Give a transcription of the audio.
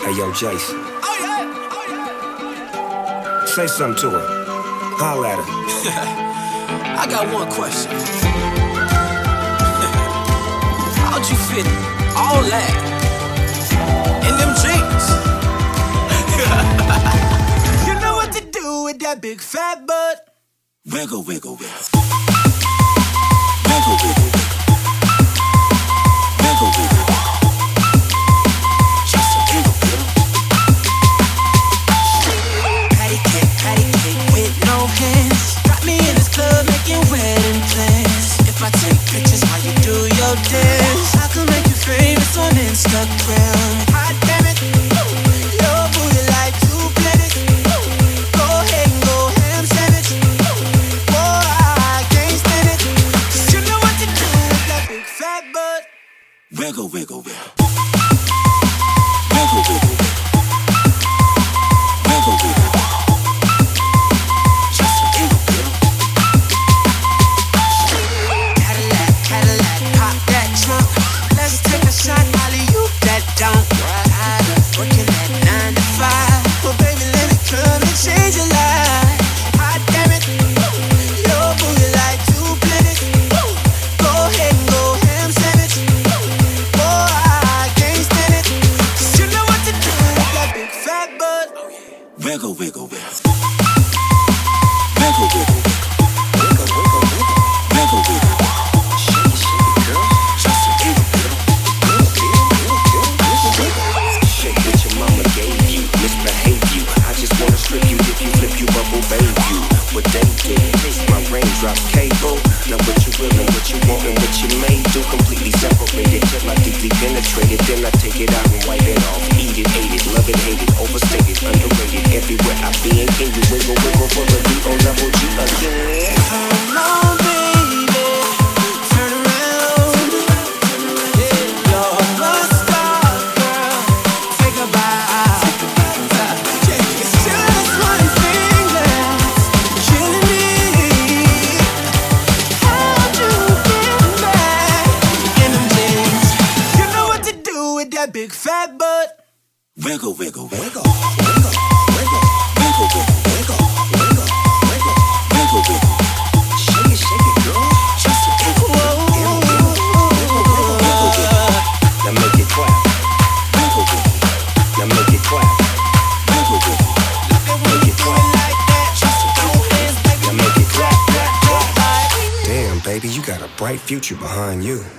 Hey, yo, Jason. Oh, yeah. Oh, yeah. Say something to her. Holla at her. I got one question. How'd you fit all that in them jeans? You know what to do with that big fat butt. Wiggle, wiggle, wiggle. Wiggle, wiggle, wiggle. Wiggle, wiggle. Just a wiggle, wiggle. Patty cake with no hands. Got me in this club making wedding plans. If I take pictures while you do your dance, I can make you famous on Instagram. Hot damn it, your booty like two planets. Go ahead and go ham sandwich. Boy, I can't stand it. 'Cause you know what to do with that big fat butt. Wiggle, wiggle, wiggle. Wiggle, wiggle, wiggle. Wiggle, wiggle. Just a wiggle, wiggle. Cadillac, pop that trunk. Let's take a shot, alley-oop that dunk. Tired of working at 9 to 5. Well, baby, let me come and change your life. Hot damn it, your booty like two planets. Go ahead and go ham sandwich. Boy, I can't stand it. 'Cause you know what to do with that big fat butt. Wiggle, wiggle, wiggle. Wiggle, wiggle, wiggle. Wiggle, wiggle, wiggle. Wiggle, wiggle. Shake it, girl. Just a wiggle, wiggle. Shake what your mama gave you. Misbehave you. I just wanna strip you. If you flip, you bubble babe you. What they did, taste my raindrop cable. Now what you will and what you want and what you may do. Completely separated till I deeply penetrated. Then I take it out and wipe it off. Eat it, ate it, love it, hate it, overstated, underrated. Everywhere I be and can you wiggle, wiggle for the D-O-double-G again? Come on, baby, turn around. Yeah, you're a star, girl. Take a bite. It's just one thing that's killing me. How'd you get back in them jeans? You know what to do with that big fat butt. Wiggle, wiggle, wiggle, wiggle, wiggle, wiggle, wiggle, wiggle, wiggle, wiggle, wiggle, wiggle. Shake it, girl. Just a wiggle, wiggle, wiggle, wiggle, wiggle, wiggle. Now make it clap. Wiggle, wiggle. Now make it clap. Wiggle, wiggle. Make it clap like that. Just throw hands, baby. Now make it clap, clap, clap, clap. Damn, baby, you got a bright future behind you.